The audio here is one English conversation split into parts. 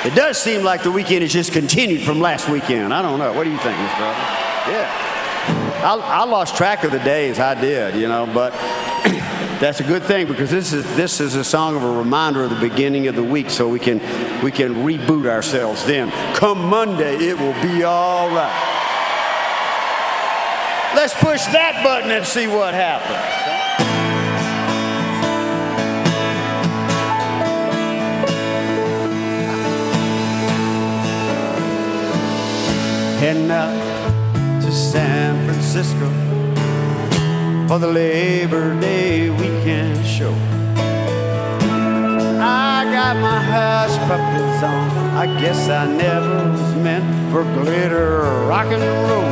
It does seem like the weekend has just continued from last weekend. I don't know. What do you think, Mr. Evans? Yeah. I lost track of the days. I did, you know, but that's a good thing because this is a song of a reminder of the beginning of the week, so we can reboot ourselves then. Come Monday, it will be all right. Let's push that button and see what happens. Heading out to San Francisco for the Labor Day weekend show. I got my hush puppies on. I guess I never was meant for glitter or rock and roll.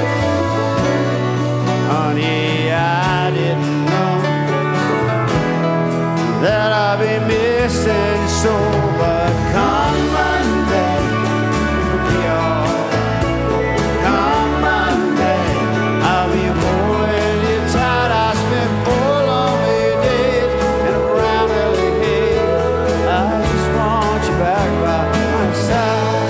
Honey, I didn't know that I'd be missing so, but come Monday, it'll be all right. Come Monday, I'll be holding you tight. I spent 4 lonely days in a brown LA haze. I just want you back by my side.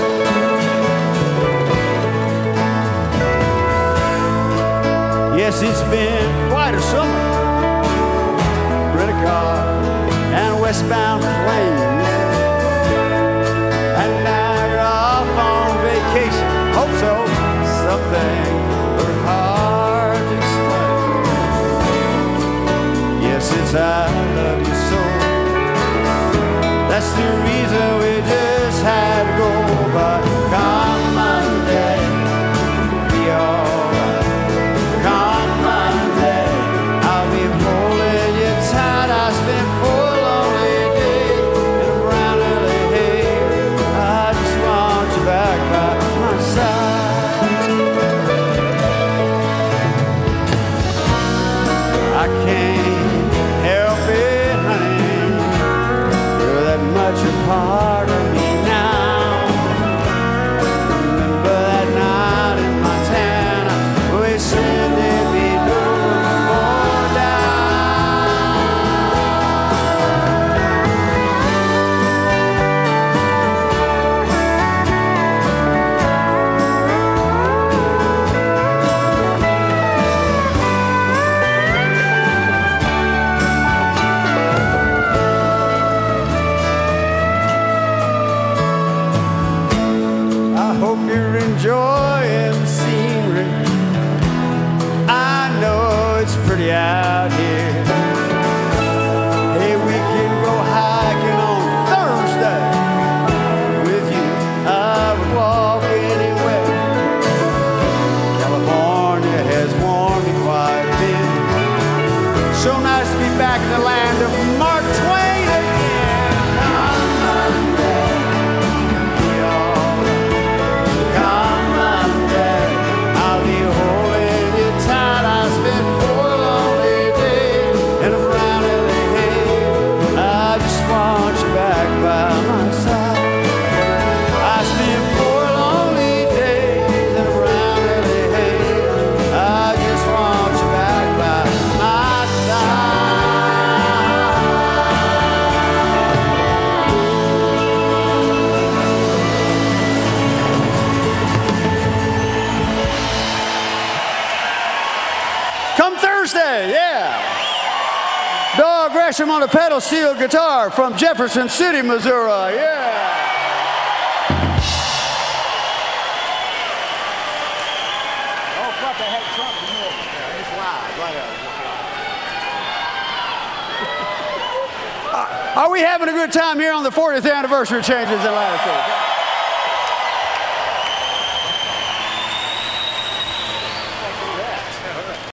Yes, it's been quite a summer. Rent a car and westbound planes, and now you're off on vacation. Hope so. Something very hard to explain. Yes, it's I love you so. That's the reason we just had to go. But come Monday, it'll be alright. Come Monday, I'll be holding you tight. I spent 4 lonely days in a brown LA haze. I just want you back by my side. I can't help it, honey. You're that much a part of me now. Remember that night in Montana, we said there'd be no more I hope you're enjoying the scenery. I know it's pretty out here. Hey, we can go hiking on Thursday. With you, I would walk anywhere. California has worn me quite a bit. So nice to be back in the land of Mark Twain again. Come Monday, be all right. Come Monday, I'll be holding you tight. I spent 4 lonely days in a brown LA haze. I just want you back by my side. I spent 4 lonely days in a brown LA haze. I just want you back by my side. Come Thursday, yeah. Dog Gresham on a pedal steel guitar from Jefferson City, Missouri, yeah. Oh, fuck, I had Trump. It's live, right out. Are we having a good time here on the 40th anniversary of Changes in Latitude?